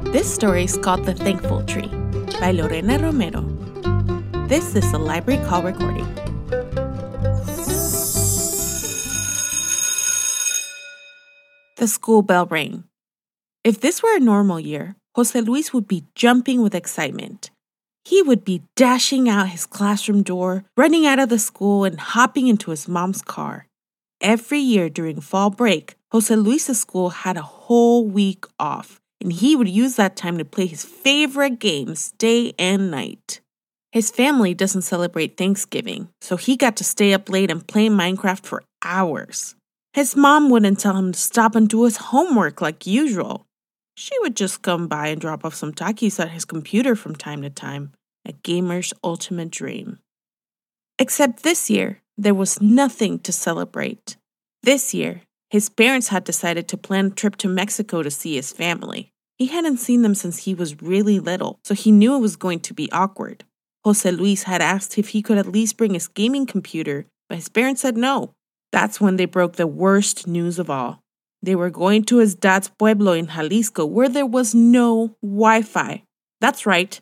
This story is called The Thankful Tree by Lorena Romero. This is a Library Call recording. The school bell rang. If this were a normal year, Jose Luis would be jumping with excitement. He would be dashing out his classroom door, running out of the school, and hopping into his mom's car. Every year during fall break, Jose Luis's school had a whole week off, and he would use that time to play his favorite games day and night. His family doesn't celebrate Thanksgiving, so he got to stay up late and play Minecraft for hours. His mom wouldn't tell him to stop and do his homework like usual. She would just come by and drop off some Takis at his computer from time to time, a gamer's ultimate dream. Except this year, there was nothing to celebrate. This year, his parents had decided to plan a trip to Mexico to see his family. He hadn't seen them since he was really little, so he knew it was going to be awkward. Jose Luis had asked if he could at least bring his gaming computer, but his parents said no. That's when they broke the worst news of all. They were going to his dad's pueblo in Jalisco where there was no Wi-Fi. That's right,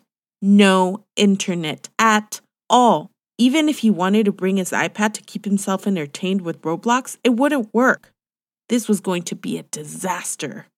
no internet at all. Even if he wanted to bring his iPad to keep himself entertained with Roblox, it wouldn't work. This was going to be a disaster.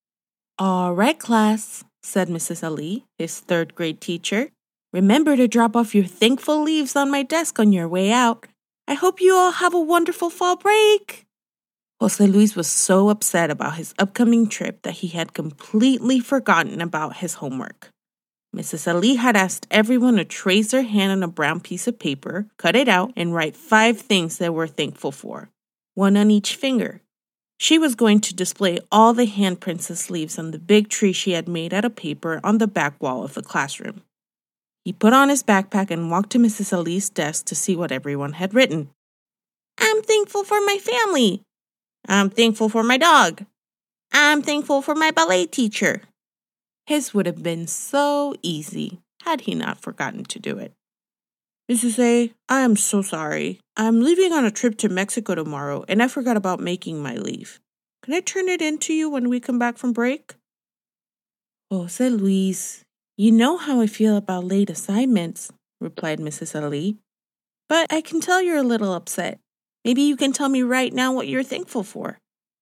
"All right, class," said Mrs. Ali, his third grade teacher. "Remember to drop off your thankful leaves on my desk on your way out. I hope you all have a wonderful fall break." Jose Luis was so upset about his upcoming trip that he had completely forgotten about his homework. Mrs. Ali had asked everyone to trace their hand on a brown piece of paper, cut it out, and write 5 things they were thankful for, 1 on each finger. She was going to display all the handprints and sleeves on the big tree she had made out of paper on the back wall of the classroom. He put on his backpack and walked to Mrs. Ali's desk to see what everyone had written. "I'm thankful for my family. I'm thankful for my dog. I'm thankful for my ballet teacher." His would have been so easy had he not forgotten to do it. "Mrs. A, I am so sorry. I'm leaving on a trip to Mexico tomorrow, and I forgot about making my leave. Can I turn it in to you when we come back from break?" "Jose Luis, you know how I feel about late assignments," replied Mrs. Ali. "But I can tell you're a little upset. Maybe you can tell me right now what you're thankful for."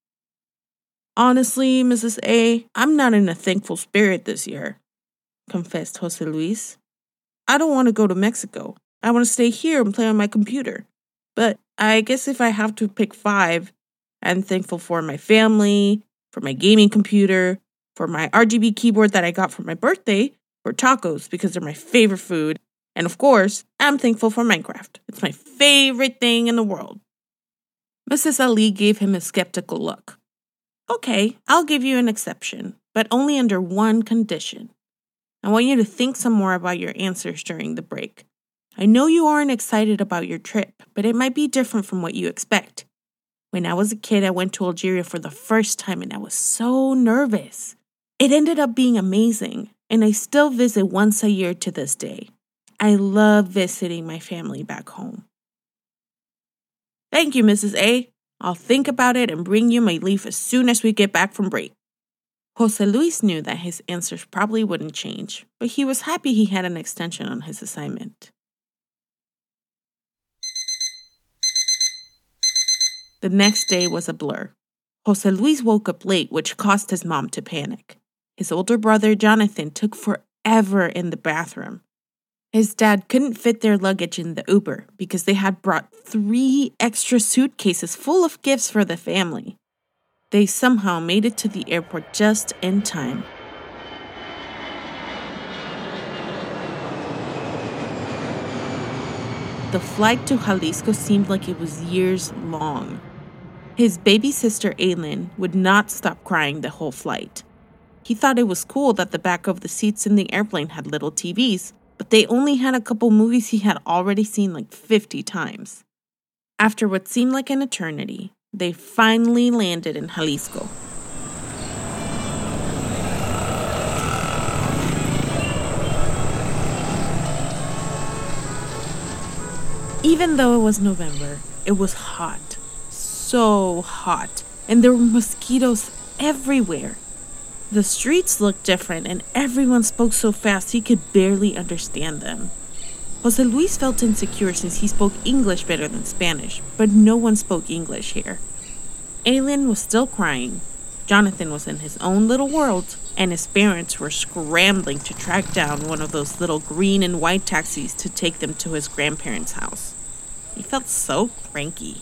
"Honestly, Mrs. A, I'm not in a thankful spirit this year," confessed Jose Luis. "I don't want to go to Mexico. I want to stay here and play on my computer. But I guess if I have to pick 5, I'm thankful for my family, for my gaming computer, for my RGB keyboard that I got for my birthday, for tacos because they're my favorite food, and of course, I'm thankful for Minecraft. It's my favorite thing in the world." Mrs. Ali gave him a skeptical look. "Okay, I'll give you an exception, but only under one condition. I want you to think some more about your answers during the break. I know you aren't excited about your trip, but it might be different from what you expect. When I was a kid, I went to Algeria for the first time and I was so nervous. It ended up being amazing, and I still visit once a year to this day. I love visiting my family back home." "Thank you, Mrs. A. I'll think about it and bring you my leave as soon as we get back from break." Jose Luis knew that his answers probably wouldn't change, but he was happy he had an extension on his assignment. The next day was a blur. Jose Luis woke up late, which caused his mom to panic. His older brother, Jonathan, took forever in the bathroom. His dad couldn't fit their luggage in the Uber because they had brought 3 extra suitcases full of gifts for the family. They somehow made it to the airport just in time. The flight to Jalisco seemed like it was years long. His baby sister, Aylin, would not stop crying the whole flight. He thought it was cool that the back of the seats in the airplane had little TVs, but they only had a couple movies he had already seen like 50 times. After what seemed like an eternity, they finally landed in Jalisco. Even though it was November, it was hot. So hot. And there were mosquitoes everywhere. The streets looked different and everyone spoke so fast he could barely understand them. Jose Luis felt insecure since he spoke English better than Spanish, but no one spoke English here. Aileen was still crying. Jonathan was in his own little world, and his parents were scrambling to track down one of those little green and white taxis to take them to his grandparents' house. He felt so cranky.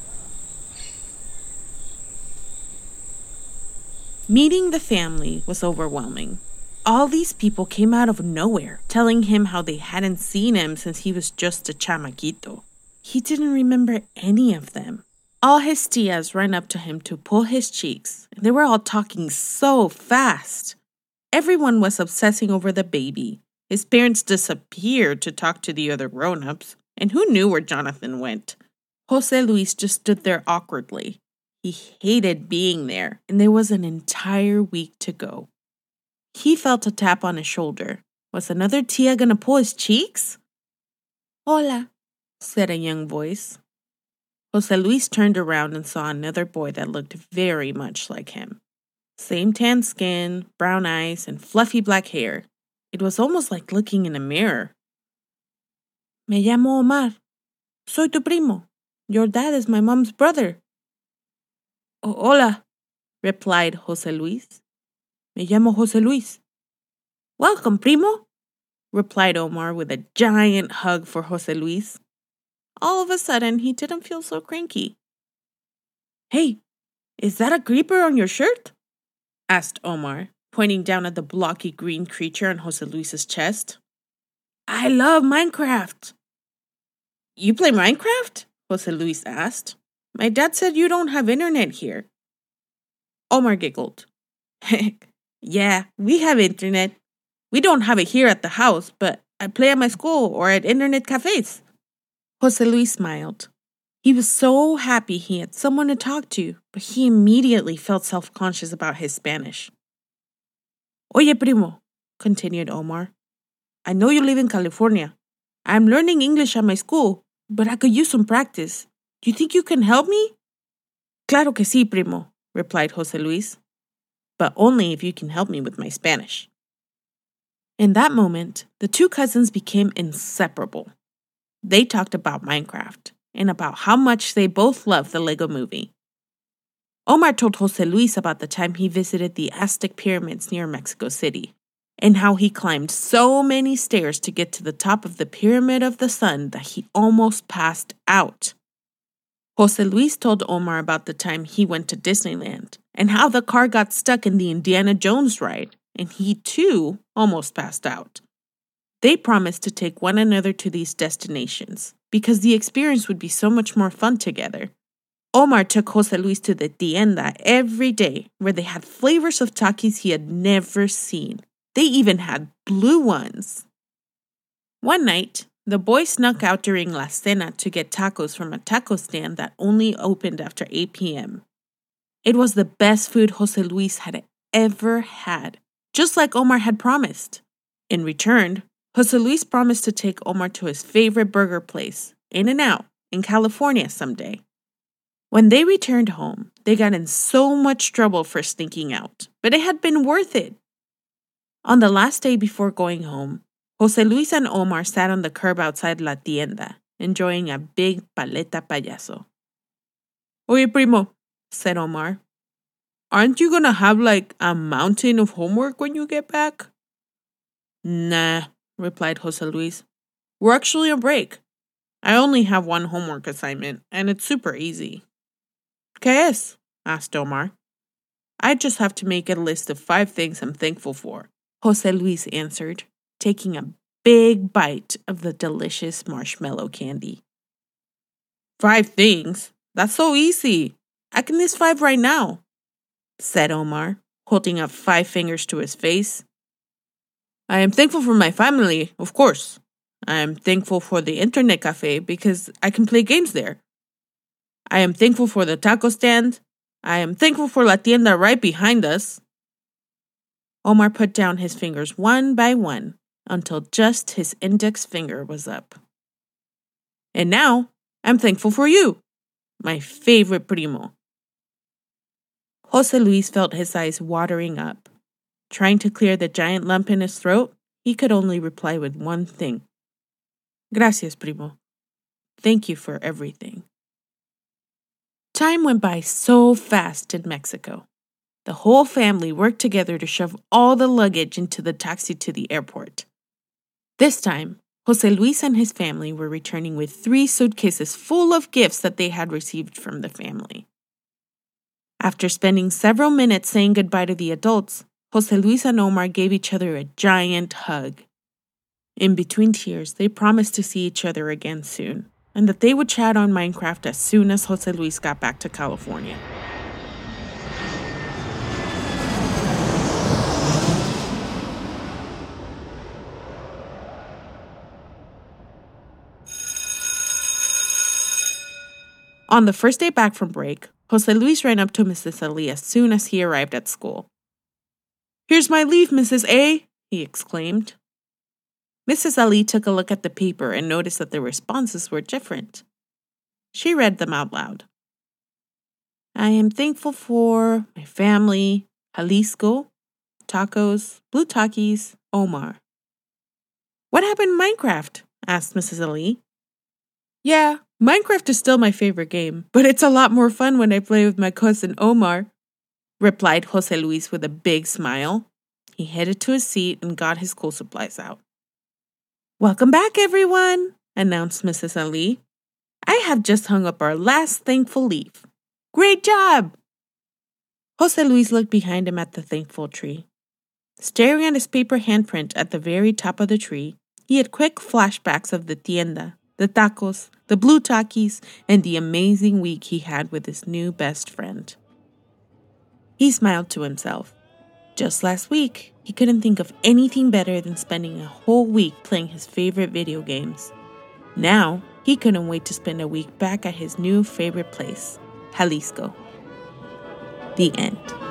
Meeting the family was overwhelming. All these people came out of nowhere, telling him how they hadn't seen him since he was just a chamaquito. He didn't remember any of them. All his tias ran up to him to pull his cheeks. They were all talking so fast. Everyone was obsessing over the baby. His parents disappeared to talk to the other grown-ups. And who knew where Jonathan went? Jose Luis just stood there awkwardly. He hated being there, and there was an entire week to go. He felt a tap on his shoulder. Was another tia gonna pull his cheeks? Hola, said a young voice. Jose Luis turned around and saw another boy that looked very much like him. Same tan skin, brown eyes, and fluffy black hair. It was almost like looking in a mirror. Me llamo Omar. Soy tu primo. Your dad is my mom's brother. Hola, replied Jose Luis. Me llamo Jose Luis. Welcome, primo, replied Omar with a giant hug for Jose Luis. All of a sudden, he didn't feel so cranky. Hey, is that a creeper on your shirt? Asked Omar, pointing down at the blocky green creature on Jose Luis's chest. I love Minecraft. You play Minecraft? Jose Luis asked. My dad said you don't have internet here. Omar giggled. Yeah, we have internet. We don't have it here at the house, but I play at my school or at internet cafes. Jose Luis smiled. He was so happy he had someone to talk to, but he immediately felt self-conscious about his Spanish. Oye, primo, continued Omar. I know you live in California. I'm learning English at my school, but I could use some practice. Do you think you can help me? Claro que sí, primo, replied Jose Luis. But only if you can help me with my Spanish. In that moment, the two cousins became inseparable. They talked about Minecraft and about how much they both loved the Lego movie. Omar told Jose Luis about the time he visited the Aztec pyramids near Mexico City and how he climbed so many stairs to get to the top of the Pyramid of the Sun that he almost passed out. Jose Luis told Omar about the time he went to Disneyland and how the car got stuck in the Indiana Jones ride, and he too almost passed out. They promised to take one another to these destinations because the experience would be so much more fun together. Omar took Jose Luis to the tienda every day where they had flavors of Takis he had never seen. They even had blue ones. One night, the boy snuck out during La Cena to get tacos from a taco stand that only opened after 8 p.m. It was the best food Jose Luis had ever had, just like Omar had promised. In return, Jose Luis promised to take Omar to his favorite burger place, In-N-Out, in California someday. When they returned home, they got in so much trouble for sneaking out, but it had been worth it. On the last day before going home, Jose Luis and Omar sat on the curb outside La Tienda, enjoying a big paleta payaso. Oye, primo, said Omar, aren't you gonna have like a mountain of homework when you get back? Nah, replied Jose Luis. We're actually on break. I only have one homework assignment, and it's super easy. ¿Qué es? Asked Omar. I just have to make a list of 5 things I'm thankful for, Jose Luis answered, taking a big bite of the delicious marshmallow candy. 5 things? That's so easy. I can list 5 right now, said Omar, holding up 5 fingers to his face. I am thankful for my family, of course. I am thankful for the internet cafe because I can play games there. I am thankful for the taco stand. I am thankful for La Tienda right behind us. Omar put down his fingers one by one until just his index finger was up. And now, I'm thankful for you, my favorite primo. Jose Luis felt his eyes watering up. Trying to clear the giant lump in his throat, he could only reply with one thing. Gracias, primo. Thank you for everything. Time went by so fast in Mexico. The whole family worked together to shove all the luggage into the taxi to the airport. This time, José Luis and his family were returning with 3 suitcases full of gifts that they had received from the family. After spending several minutes saying goodbye to the adults, José Luis and Omar gave each other a giant hug. In between tears, they promised to see each other again soon, and that they would chat on Minecraft as soon as José Luis got back to California. On the first day back from break, José Luis ran up to Mrs. Ali as soon as he arrived at school. "Here's my leave, Mrs. A," he exclaimed. Mrs. Ali took a look at the paper and noticed that the responses were different. She read them out loud. "I am thankful for my family, Jalisco, tacos, blue Takis, Omar." "What happened in Minecraft?" asked Mrs. Ali. "Yeah, Minecraft is still my favorite game, but it's a lot more fun when I play with my cousin Omar," replied José Luis with a big smile. He headed to his seat and got his school supplies out. "Welcome back, everyone," announced Mrs. Ali. "I have just hung up our last thankful leaf. Great job!" José Luis looked behind him at the thankful tree. Staring at his paper handprint at the very top of the tree, he had quick flashbacks of the tienda, the tacos, the blue Takis, and the amazing week he had with his new best friend. He smiled to himself. Just last week, he couldn't think of anything better than spending a whole week playing his favorite video games. Now, he couldn't wait to spend a week back at his new favorite place, Jalisco. The end.